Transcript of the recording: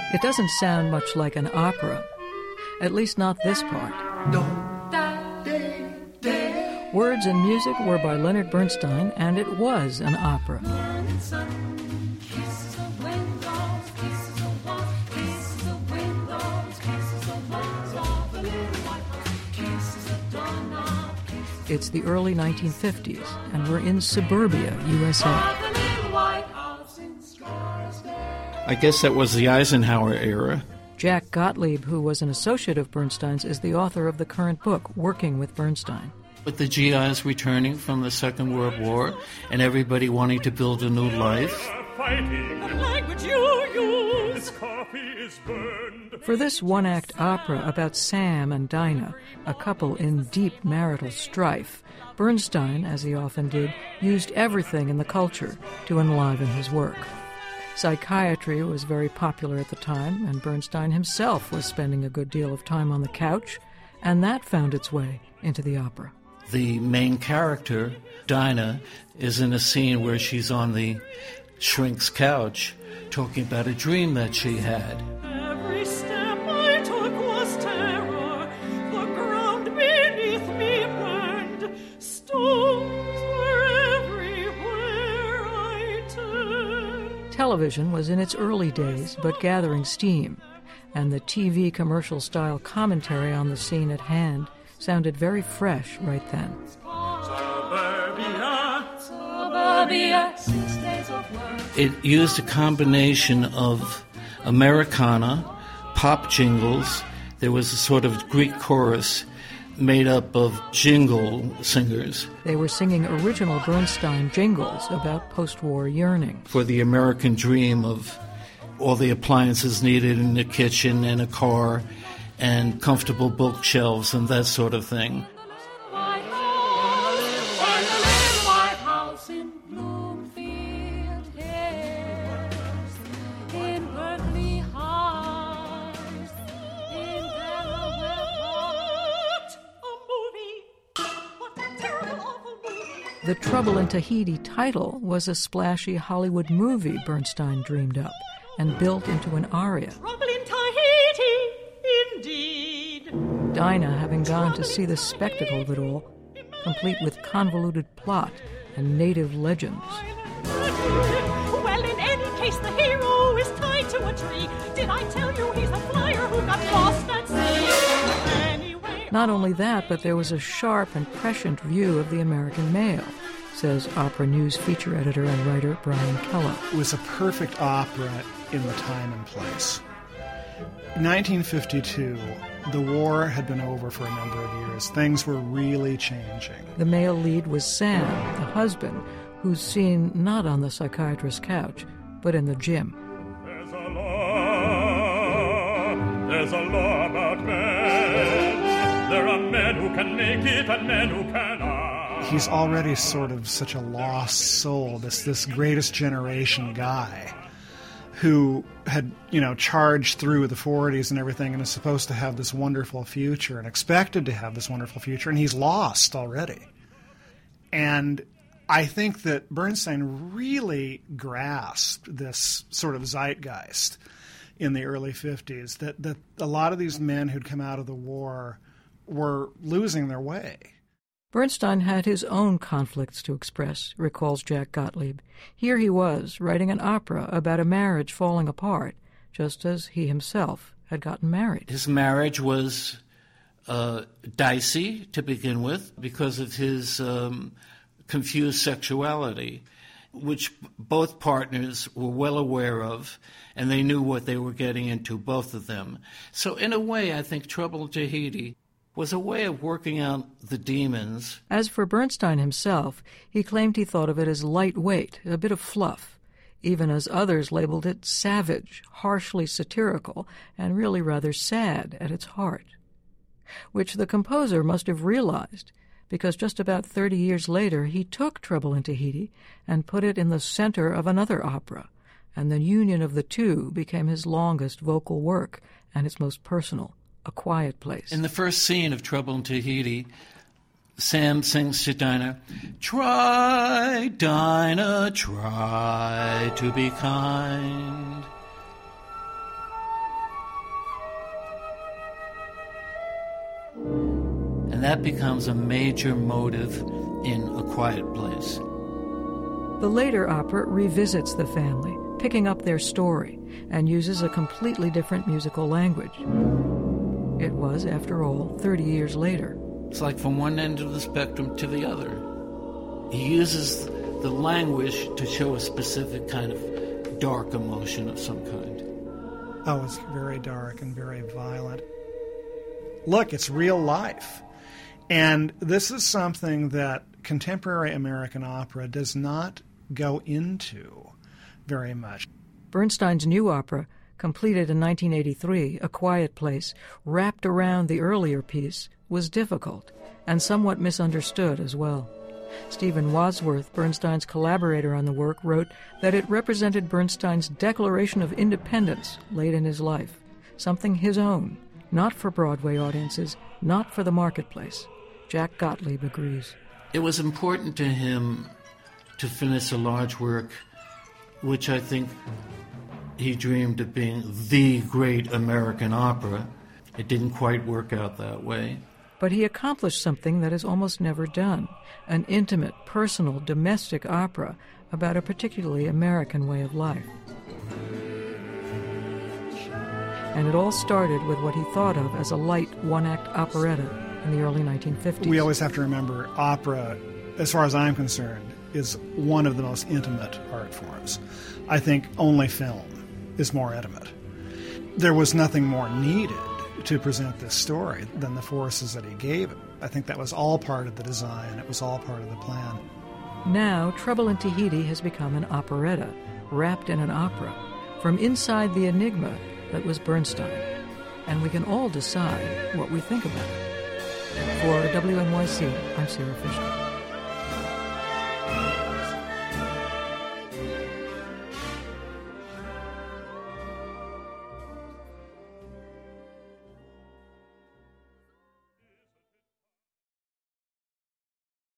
It doesn't sound much like an opera, at least not this part. Words and music were by Leonard Bernstein, and it was an opera. It's the early 1950s, and we're in suburbia, USA. I guess that was the Eisenhower era. Jack Gottlieb, who was an associate of Bernstein's, is the author of the current book, Working with Bernstein. With the GIs returning from the Second World War and everybody wanting to build a new life. For this one-act opera about Sam and Dinah, a couple in deep marital strife, Bernstein, as he often did, used everything in the culture to enliven his work. Psychiatry was very popular at the time, and Bernstein himself was spending a good deal of time on the couch, and that found its way into the opera. The main character, Dinah, is in a scene where she's on the shrink's couch talking about a dream that she had. Every step I took was terror. The ground beneath me burned. Stones were everywhere I turned. Television was in its early days, but gathering steam, and the TV commercial-style commentary on the scene at hand sounded very fresh right then. Suburbia, 6 days of work. It used a combination of Americana, pop jingles. There was a sort of Greek chorus made up of jingle singers. They were singing original Bernstein jingles about post-war yearning. For the American dream of all the appliances needed in the kitchen and a car and comfortable bookshelves and that sort of thing. The Trouble in Tahiti title was a splashy Hollywood movie Bernstein dreamed up and built into an aria. Trouble in Tahiti, indeed. Dinah having gone to see the spectacle of it all, complete with convoluted plot and native legends. Well, in any case, the hero is tied to a tree. Did I tell you he's the flyer who got lost at sea? Anyway, Not only that, but there was a sharp and prescient view of the American male, says Opera News feature editor and writer Brian Keller. It was a perfect opera in the time and place. In 1952, the war had been over for a number of years. Things were really changing. The male lead was Sam, the husband, who's seen not on the psychiatrist's couch, but in the gym. There's a law about men. There are men who can make it and men who cannot. He's already sort of such a lost soul, this greatest generation guy who had, charged through the 40s and everything and is supposed to have this wonderful future and expected to have this wonderful future, and he's lost already. And I think that Bernstein really grasped this sort of zeitgeist in the early 50s, that a lot of these men who'd come out of the war were losing their way. Bernstein had his own conflicts to express, recalls Jack Gottlieb. Here he was, writing an opera about a marriage falling apart, just as he himself had gotten married. His marriage was dicey to begin with because of his confused sexuality, which both partners were well aware of, and they knew what they were getting into, both of them. So in a way, I think Trouble in Tahiti was a way of working out the demons. As for Bernstein himself, he claimed he thought of it as lightweight, a bit of fluff, even as others labeled it savage, harshly satirical, and really rather sad at its heart. Which the composer must have realized, because just about 30 years later he took Trouble in Tahiti and put it in the center of another opera, and the union of the two became his longest vocal work and his most personal, A Quiet Place. In the first scene of Trouble in Tahiti, Sam sings to Dinah, "Try, Dinah, try to be kind." And that becomes a major motive in A Quiet Place. The later opera revisits the family, picking up their story, and uses a completely different musical language. It was, after all, 30 years later. It's like from one end of the spectrum to the other. He uses the language to show a specific kind of dark emotion of some kind. Oh, it's very dark and very violent. Look, it's real life. And this is something that contemporary American opera does not go into very much. Bernstein's new opera, completed in 1983, A Quiet Place, wrapped around the earlier piece, was difficult and somewhat misunderstood as well. Stephen Wadsworth, Bernstein's collaborator on the work, wrote that it represented Bernstein's declaration of independence late in his life, something his own, not for Broadway audiences, not for the marketplace. Jack Gottlieb agrees. It was important to him to finish a large work, which I think he dreamed of being the great American opera. It didn't quite work out that way. But he accomplished something that is almost never done, an intimate, personal, domestic opera about a particularly American way of life. And it all started with what he thought of as a light one-act operetta in the early 1950s. We always have to remember opera, as far as I'm concerned, is one of the most intimate art forms. I think only film is more intimate. There was nothing more needed to present this story than the forces that he gave it. I think that was all part of the design. It was all part of the plan. Now, Trouble in Tahiti has become an operetta, wrapped in an opera, from inside the enigma that was Bernstein. And we can all decide what we think about it. For WNYC, I'm Sarah Fisher.